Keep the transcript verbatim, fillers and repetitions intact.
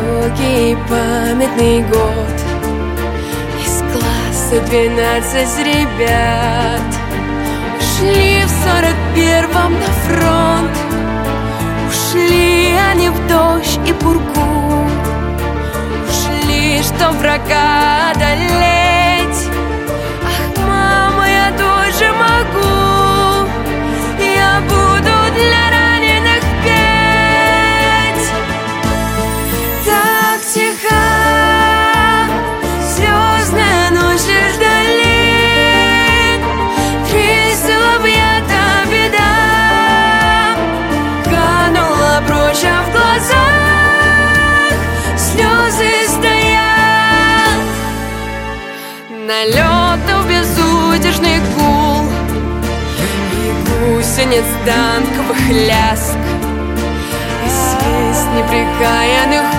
далекий памятный год. Из класса двенадцать ребят ушли в сорок первом на фронт. Ушли они в дождь и пургу, ушли, чтоб врага одолеть. Ах, мама, я тоже могу, я буду для раненых петь. Так тихо звездная ночь лишь вдали, трясла объята беда, канула прочь, а в глазах слезы стоят. Налетов безудержный гул и гусениц танковых ляск, и свист непрекаянных